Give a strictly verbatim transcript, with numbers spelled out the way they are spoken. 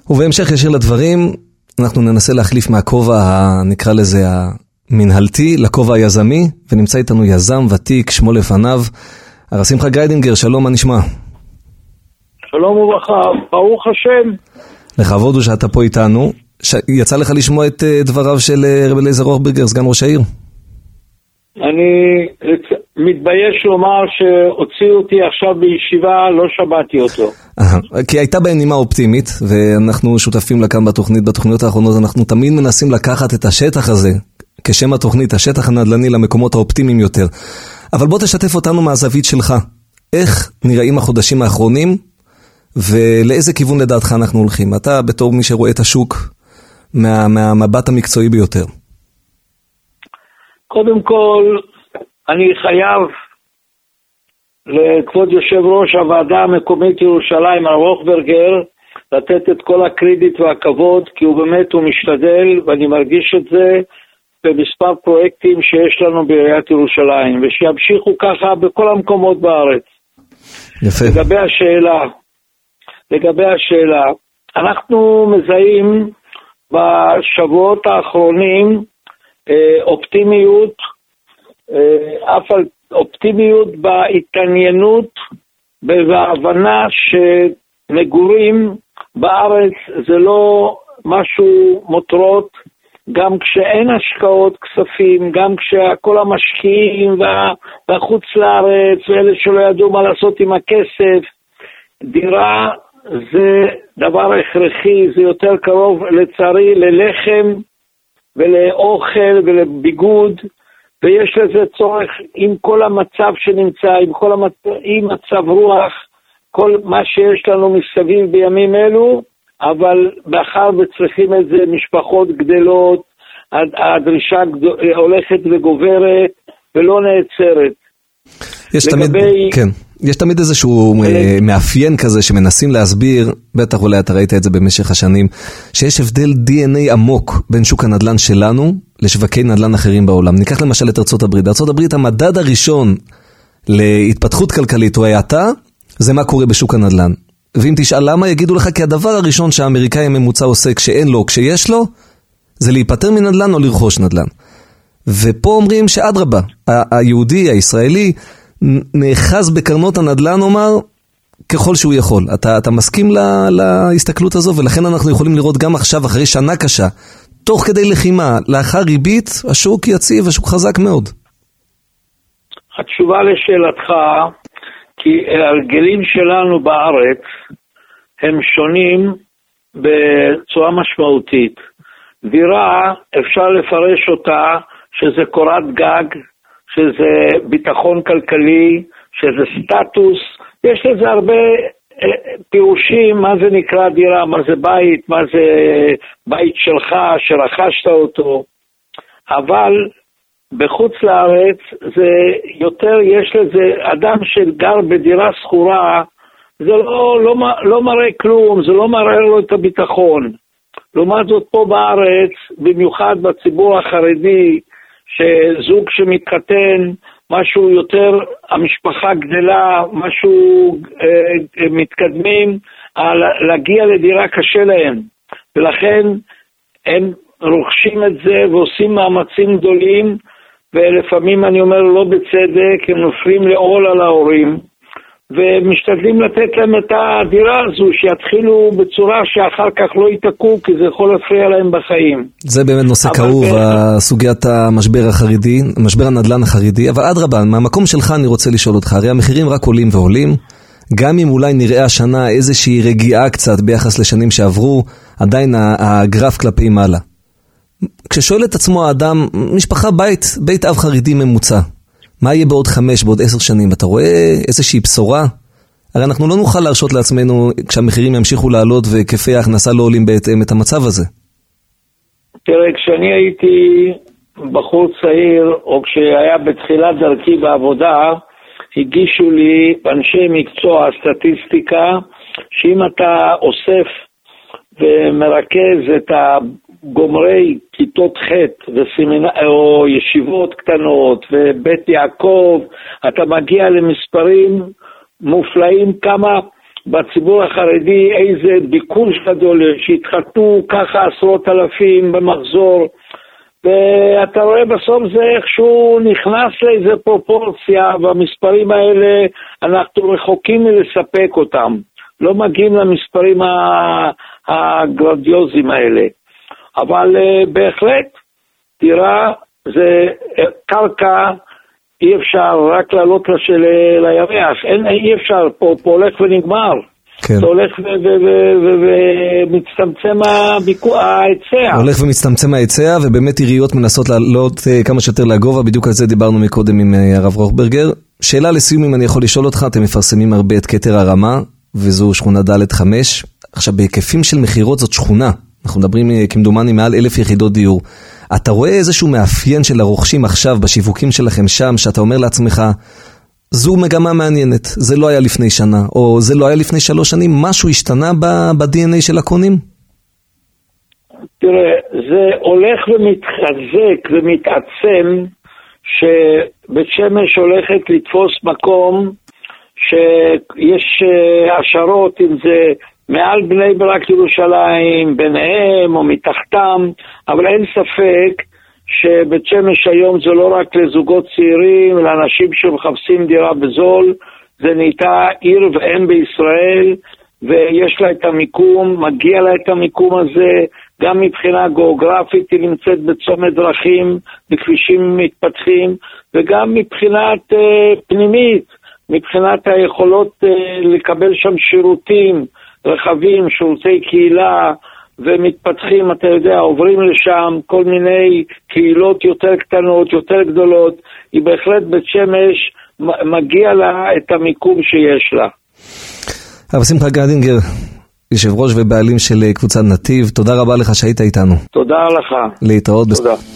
ובהמשך ישיר לדברים, אנחנו ננסה להחליף מהכובע, נקרא לזה המנהלתי, לכובע היזמי, ונמצא איתנו יזם ותיק, שמו לפניו, הרב שמחה גריידינגר. שלום, מה נשמע? שלום וברכה, ברוך השם. לכבוד הוא שאתה פה איתנו. ש... יצא לך לשמוע את uh, דבריו של uh, רב אליעזר הוכברגר, סגן ראש העיר? אני מתבייש לומר שהוציאו אותי עכשיו בישיבה, לא שמעתי אותו. כי הייתה בהם נימה אופטימית, ואנחנו שותפים לכאן בתוכנית, בתוכניות האחרונות, אנחנו תמיד מנסים לקחת את השטח הזה, כשם התוכנית, השטח הנדל"ני למקומות האופטימיים יותר. אבל בוא תשתף אותנו מהזווית שלך. איך נראים החודשים האחרונים, ולאיזה כיוון לדעתך אנחנו הולכים? אתה בתור מי שרואה את השוק מה, מהמבט המקצועי ביותר. קודם כל, אני חייב לכבוד יושב ראש הוועדה המקומית ירושלים, הרב הוכברגר, לתת את כל הקרדיט והכבוד, כי הוא באמת, הוא משתדל, ואני מרגיש את זה במספר פרויקטים שיש לנו בעיריית ירושלים, ושימשיכו ככה בכל המקומות בארץ. יפה. לגבי השאלה, לגבי השאלה, אנחנו מזהים בשבועות האחרונים אופטימיות, אף על אופטימיות בהתעניינות ובהבנה שמגורים בארץ זה לא משהו מותרות, גם כשאין השקעות כספים, גם כשכל המשקיעים והחוץ לארץ ואלה שלא ידעו מה לעשות עם הכסף, דירה זה דבר הכרחי, זה יותר קרוב לצערי ללחם ולאוכל ולביגוד, ויש לזה צורך עם כל המצב שנמצא, עם כל המצב, עם מצב רוח, כל מה שיש לנו מסביב בימים אלו, אבל מאחר וצריכים את זה, משפחות גדלות, הדרישה הולכת וגוברת ולא נעצרת. יש תמיד, כן, יש תמיד איזשהו מאפיין כזה שמנסים להסביר, בטח אולי אתה ראית את זה במשך השנים, שיש הבדל די אן איי עמוק בין שוק הנדל"ן שלנו לשווקי נדל"ן אחרים בעולם. ניקח למשל את ארצות הברית. ארצות הברית, המדד הראשון להתפתחות כלכלית או האטה, זה מה קורה בשוק הנדל"ן. ואם תשאל למה, יגידו לך כי הדבר הראשון שהאמריקאי הממוצע עושה כשאין לו, כשיש לו, זה להיפטר מנדל"ן או לרכוש נדל"ן. ופה אומרים שאדרבה, היהודי, הישראלי, נאחז בקרנות הנדל"ן, אומר, ככל שהוא יכול. אתה, אתה מסכים לה, להסתכלות הזו, ולכן אנחנו יכולים לראות גם עכשיו, אחרי שנה קשה, תוך כדי לחימה, לאחר ריבית, השוק יציב, השוק חזק מאוד. התשובה לשאלתך, כי הרגלים שלנו בארץ, הם שונים בצורה משמעותית. דירה, אפשר לפרש אותה, שזה קורת גג, שזה ביטחון כלכלי, שזה סטטוס, יש לזה הרבה פירושים, מה זה נקרא דירה, מה זה בית, מה זה בית שלך, שרכשת אותו, אבל בחוץ לארץ זה יותר, יש לזה, אדם שגר בדירה סחורה, זה לא, לא, לא מראה כלום, זה לא מראה לו את הביטחון. לעומת זאת פה בארץ, במיוחד בציבור החרדי, שזוג שמתחתן, משהו יותר, המשפחה גדלה, משהו אה, מתקדמים, להגיע לדירה קשה להם. ולכן הם רוכשים את זה ועושים מאמצים גדולים, ולפעמים אני אומר לא בצדק, הם נופלים לעול על ההורים, ומשתדלים לתת להם את הדירה הזו, שיתחילו בצורה שאחר כך לא ייתקעו, כי זה יכול להפריע להם בחיים. זה באמת נושא כאוב, סוגיית המשבר החרדי, משבר הנדל"ן החרדי, אבל אדרבה, מהמקום שלך אני רוצה לשאול אותך, הרי המחירים רק עולים ועולים, גם אם אולי נראה השנה איזושהי רגיעה קצת ביחס לשנים שעברו, עדיין הגרף כלפי מעלה. כששואל את עצמו האדם, משפחה בית, בית אב חרדי ממוצע, מה יהיה בעוד חמש, בעוד עשר שנים? אתה רואה איזושהי בשורה? הרי אנחנו לא נוכל להרשות לעצמנו, כשהמחירים ימשיכו לעלות וכפי ההכנסה לא עולים בהתאם את המצב הזה. תראה, כשאני הייתי בחור צעיר, או כשהיה בתחילת דרכי בעבודה, הגישו לי אנשי מקצוע סטטיסטיקה, שאם אתה אוסף ומרכז את הגומרי כיתות ח' וסמינ... או ישיבות קטנות ובית יעקב, אתה מגיע למספרים מופלאים, כמה בציבור החרדי איזה ביקוש גדול, שהתחתנו ככה עשרות אלפים במחזור, ואתה רואה בסוף זה איכשהו נכנס לאיזה פרופורציה, והמספרים האלה אנחנו רחוקים מלספק אותם, לא מגיעים למספרים הגרנדיוזיים האלה, אבל בהחלט דירה זה קרקע, אי אפשר רק לעלות לירח, אי אפשר, פה, פה הולך ונגמר, כן. זה הולך ומצטמצם ההיצע. הולך ומצטמצם ההיצע, ובאמת עיריות מנסות לעלות כמה שיותר לגובה, בדיוק על זה דיברנו מקודם עם הרב רוכברגר. שאלה לסיום, אם אני יכול לשאול אותך, אתם מפרסמים הרבה את כתר הרמה, וזו שכונה ד' חמש, עכשיו בהיקפים של מחירות זאת שכונה, אנחנו מדברים כמדומני מעל אלף יחידות דיור, אתה רואה איזשהו מאפיין של הרוכשים עכשיו בשיווקים שלכם שם, שאתה אומר לעצמך, זו מגמה מעניינת, זה לא היה לפני שנה, או זה לא היה לפני שלוש שנים, משהו השתנה ב-די אן איי של הקונים? תראה, זה הולך ומתחזק ומתעצם, שבית שמש הולכת לתפוס מקום, שיש השערות, אם זה מעל בני ברק ירושלים, ביניהם או מתחתם, אבל אין ספק שבית שמש היום זה לא רק לזוגות צעירים, לאנשים שמחפשים דירה בזול, זה נהייתה עיר ואם בישראל, ויש לה את המיקום, מגיע לה את המיקום הזה, גם מבחינה גיאוגרפית היא נמצאת בצומת דרכים, בכבישים מתפתחים, וגם מבחינת uh, פנימית, מבחינת היכולות uh, לקבל שם שירותים, רחבים, שירותי קהילה, ומתפתחים, אתה יודע, עוברים לשם כל מיני קהילות יותר קטנות, יותר גדולות, היא בהחלט בית שמש מגיע לה את המיקום שיש לה. הרב שמחה גדינגר, יושב ראש ובעלים של קבוצת נתיב, תודה רבה לך שהיית איתנו. תודה לך. להתראות. תודה.